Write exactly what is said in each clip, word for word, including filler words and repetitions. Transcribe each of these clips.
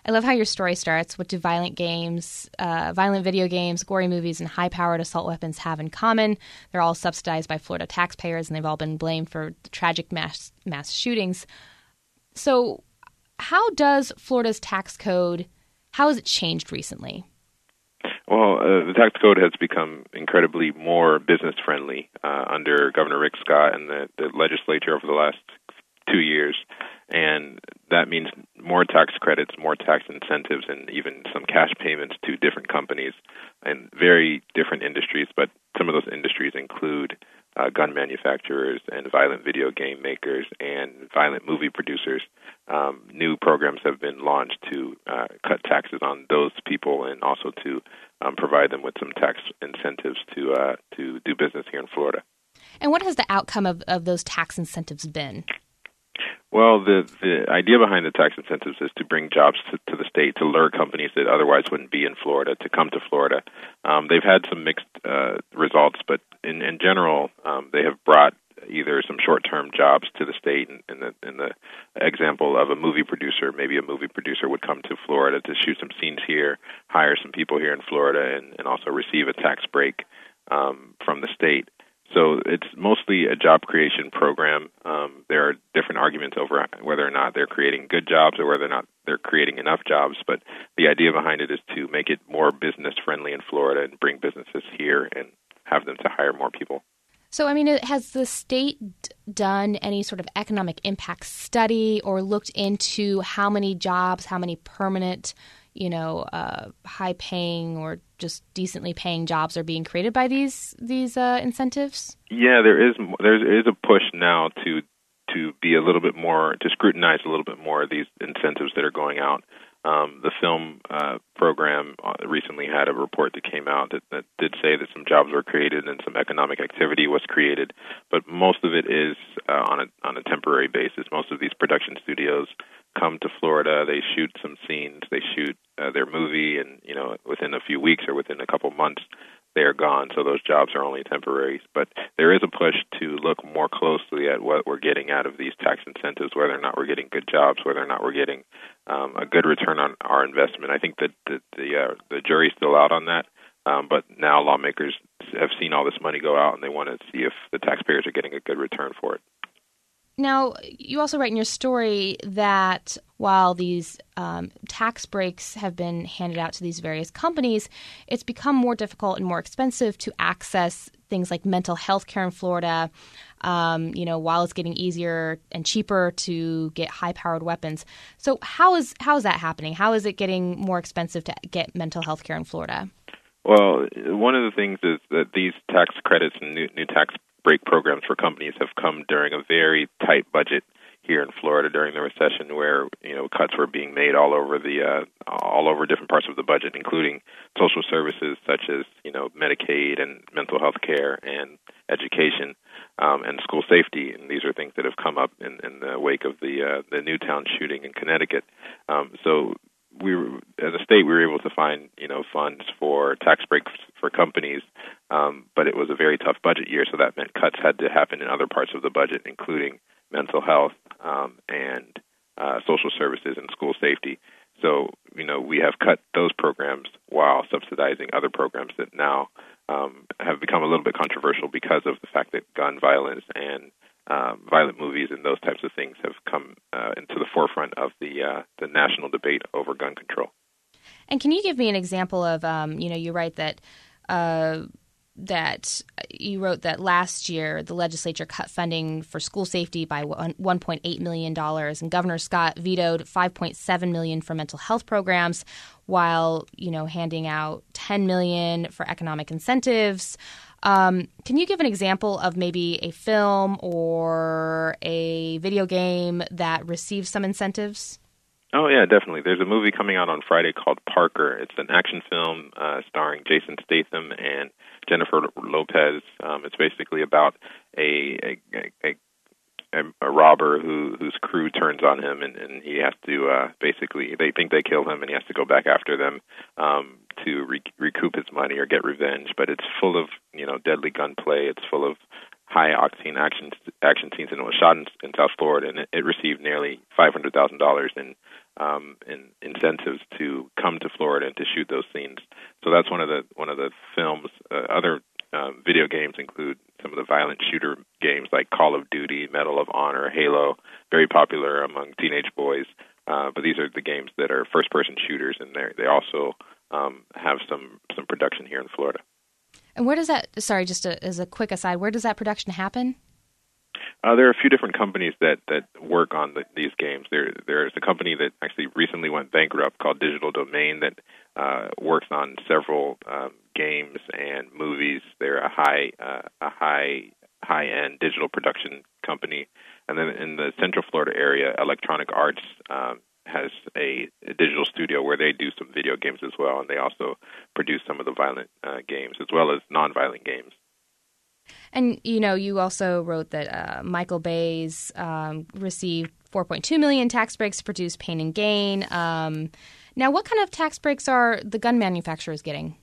I love how your story starts. What do violent games, uh, violent video games, gory movies, and high-powered assault weapons have in common? They're all subsidized by Florida taxpayers, and they've all been blamed for the tragic mass mass shootings. So how does Florida's tax code, how has it changed recently? Well, uh, the tax code has become incredibly more business-friendly uh, under Governor Rick Scott and the, the legislature over the last two years. And that means more tax credits, more tax incentives, and even some cash payments to different companies in very different industries. But some of those industries include uh, gun manufacturers and violent video game makers and violent movie producers. Um, new programs have been launched to uh, cut taxes on those people and also to um, provide them with some tax incentives to uh, to do business here in Florida. And what has the outcome of, of those tax incentives been? Well, the the idea behind the tax incentives is to bring jobs to, to the state, to lure companies that otherwise wouldn't be in Florida to come to Florida. Um, they've had some mixed uh, results, but in, in general, um, they have brought either some short-term jobs to the state. In, in the in the example of a movie producer, maybe a movie producer would come to Florida to shoot some scenes here, hire some people here in Florida, and, and also receive a tax break um, from the state. So it's mostly a job creation program. Um, there are different arguments over whether or not they're creating good jobs or whether or not they're creating enough jobs. But the idea behind it is to make it more business-friendly in Florida and bring businesses here and have them to hire more people. So, I mean, has the state done any sort of economic impact study or looked into how many jobs, how many permanent, you know, uh, high-paying or just decently paying jobs are being created by these these uh, incentives? Yeah, there is there is a push now to to be a little bit more, to scrutinize a little bit more of these incentives that are going out. Um, the film uh, program recently had a report that came out that, that did say that some jobs were created and some economic activity was created, but most of it is uh, on a on a temporary basis. Most of these production studios come to Florida, they shoot some scenes, they shoot uh, their movie, and you know within a few weeks or within a couple months, they are gone. So those jobs are only temporary. But there is a push to look more closely at what we're getting out of these tax incentives, whether or not we're getting good jobs, whether or not we're getting um, a good return on our investment. I think that the the, uh, the jury's still out on that. Um, but now lawmakers have seen all this money go out, and they want to see if the taxpayers are getting a good return for it. Now, you also write in your story that while these um, tax breaks have been handed out to these various companies, it's become more difficult and more expensive to access things like mental health care in Florida, um, you know, while it's getting easier and cheaper to get high-powered weapons. So how is how is that happening? How is it getting more expensive to get mental health care in Florida? Well, one of the things is that these tax credits and new, new tax break programs for companies have come during a very tight budget here in Florida during the recession, where you know cuts were being made all over the uh, all over different parts of the budget, including social services such as you know Medicaid and mental health care and education um, and school safety. And these are things that have come up in, in the wake of the uh, the Newtown shooting in Connecticut. Um, so. We were, as a state, we were able to find, you know, funds for tax breaks for companies, um, but it was a very tough budget year, so that meant cuts had to happen in other parts of the budget, including mental health um, and uh, social services and school safety. So, you know, we have cut those programs while subsidizing other programs that now um, have become a little bit controversial because of the fact that gun violence and Um, violent movies and those types of things have come uh, into the forefront of the uh, the national debate over gun control. And can you give me an example of, um, you know, you write that uh, that you wrote that last year the legislature cut funding for school safety by one point eight million dollars, and Governor Scott vetoed five point seven million dollars for mental health programs, while, you know, handing out ten million dollars for economic incentives. Um, can you give an example of maybe a film or a video game that receives some incentives? Oh, yeah, definitely. There's a movie coming out on Friday called Parker. It's an action film uh, starring Jason Statham and Jennifer Lopez. Um, it's basically about a a, a, a, a robber who whose crew turns on him, and, and he has to uh, basically, they think they killed him, and he has to go back after them um, to re- recoup his money or get revenge. But it's full of, you know, deadly gunplay. It's full of high-octane action action scenes, and it was shot in, in South Florida, and it, it received nearly five hundred thousand dollars in um, in, incentives to come to Florida and to shoot those scenes. So that's one of the one of the films. Uh, other um, video games include some of the violent shooter games like Call of Duty, Medal of Honor, Halo, very popular among teenage boys. Uh, but these are the games that are first-person shooters, and they they also um, have some some production here in Florida. And where does that? Sorry, just a, as a quick aside, where does that production happen? Uh, there are a few different companies that, that work on the, these games. There, there's a company that actually recently went bankrupt called Digital Domain that uh, works on several um, games and movies. They're a high, uh, a high, high-end digital production company. And then in the Central Florida area, Electronic Arts um, has a, a digital studio where they do some video games as well, and they also produce some of the violent uh, games as well as non-violent games. And, you know, you also wrote that uh, Michael Bay's um, received four point two million dollars tax breaks to produce Pain and Gain. Um, now, what kind of tax breaks are the gun manufacturers getting?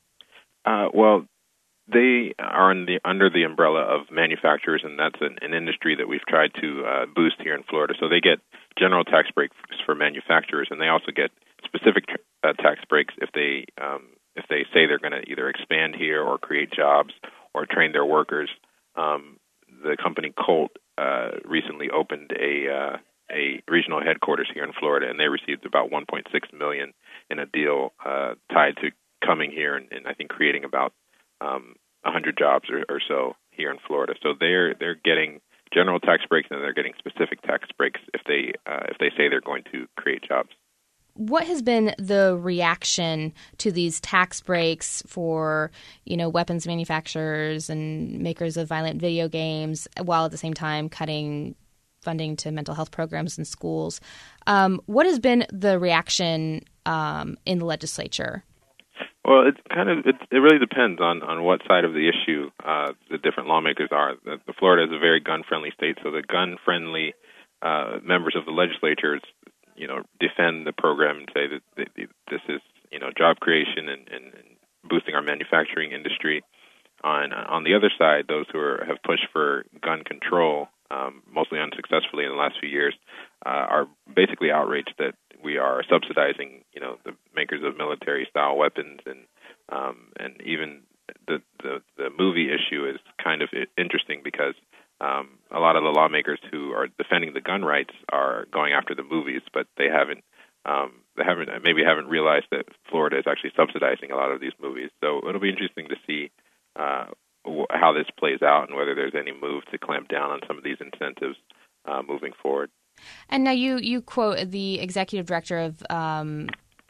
Uh, well, they are in the, under the umbrella of manufacturers, and that's an, an industry that we've tried to uh, boost here in Florida. So they get general tax breaks for manufacturers, and they also get specific uh, tax breaks if they um, if they say they're going to either expand here or create jobs or train their workers. Um, the company Colt uh, recently opened a uh, a regional headquarters here in Florida, and they received about one point six million dollars in a deal uh, tied to coming here and, and I think creating about um, one hundred jobs or, or so here in Florida. So they're they're getting general tax breaks, and they're getting specific tax breaks if they uh, if they say they're going to create jobs. What has been the reaction to these tax breaks for, you know, weapons manufacturers and makers of violent video games, while at the same time cutting funding to mental health programs in schools? Um, what has been the reaction um, in the legislature? Well, it kind of it, it really depends on, on what side of the issue uh, the different lawmakers are. The, the Florida is a very gun-friendly state, so the gun-friendly uh, members of the legislature, you know, defend the program and say that this is, you know, job creation and, and, and boosting our manufacturing industry. On on the other side, those who are, have pushed for gun control, um, mostly unsuccessfully in the last few years, uh, are basically outraged that we are subsidizing, you know, the makers of military-style weapons, and um, and even the, the the movie issue is kind of interesting because um, a lot of the lawmakers who are defending the gun rights are going after the movies, but they haven't um, they haven't maybe haven't realized that Florida is actually subsidizing a lot of these movies. So it'll be interesting to see uh, w- how this plays out and whether there's any move to clamp down on some of these incentives uh, moving forward. And now you, you quote the executive director of um,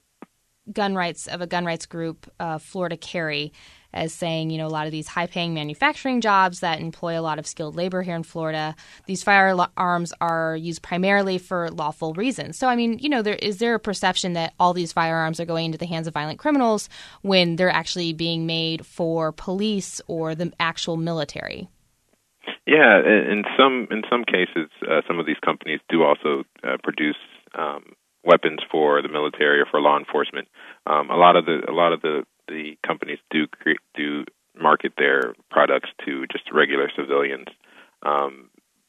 gun rights of a gun rights group, uh, Florida Carry, as saying, you know, a lot of these high-paying manufacturing jobs that employ a lot of skilled labor here in Florida, these firearms are used primarily for lawful reasons. So, I mean, you know, there is there a perception that all these firearms are going into the hands of violent criminals when they're actually being made for police or the actual military? Yeah, in some in some cases, uh, some of these companies do also uh, produce um, weapons for the military or for law enforcement. Um, a lot of the a lot of the, the companies do create, do market their products to just regular civilians, um,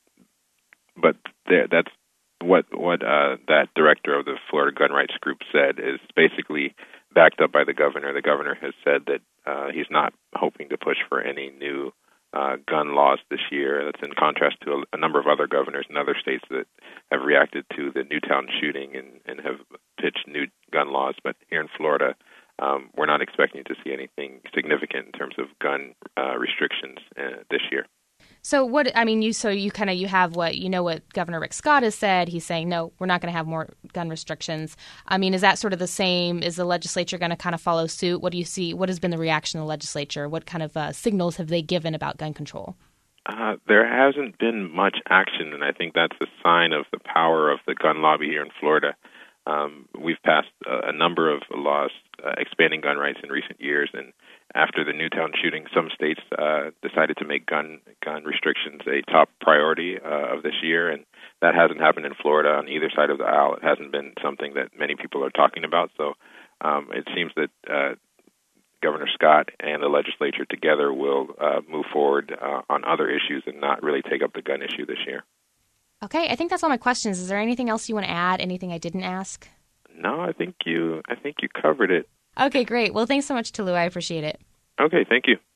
but that's what what uh, that director of the Florida Gun Rights Group said is basically backed up by the governor. The governor has said that uh, he's not hoping to push for any new Uh, gun laws this year. That's in contrast to a, a number of other governors in other states that have reacted to the Newtown shooting and, and have pitched new gun laws. But here in Florida, um, we're not expecting to see anything significant in terms of gun uh, restrictions uh, this year. So what I mean, you so you kind of you have what you know what Governor Rick Scott has said. He's saying no, we're not going to have more gun restrictions. I mean, is that sort of the same? Is the legislature going to kind of follow suit? What do you see? What has been the reaction of the legislature? What kind of uh, signals have they given about gun control? Uh, there hasn't been much action, and I think that's a sign of the power of the gun lobby here in Florida. Um, we've passed a, a number of laws uh, expanding gun rights in recent years, and after the Newtown shooting, some states uh, decided to make gun gun restrictions a top priority uh, of this year, and that hasn't happened in Florida on either side of the aisle. It hasn't been something that many people are talking about, so um, it seems that uh, Governor Scott and the legislature together will uh, move forward uh, on other issues and not really take up the gun issue this year. Okay, I think that's all my questions. Is there anything else you want to add? Anything I didn't ask? No, I think you I think you covered it. Okay, great. Well, thanks so much, Tolu. I appreciate it. Okay, thank you.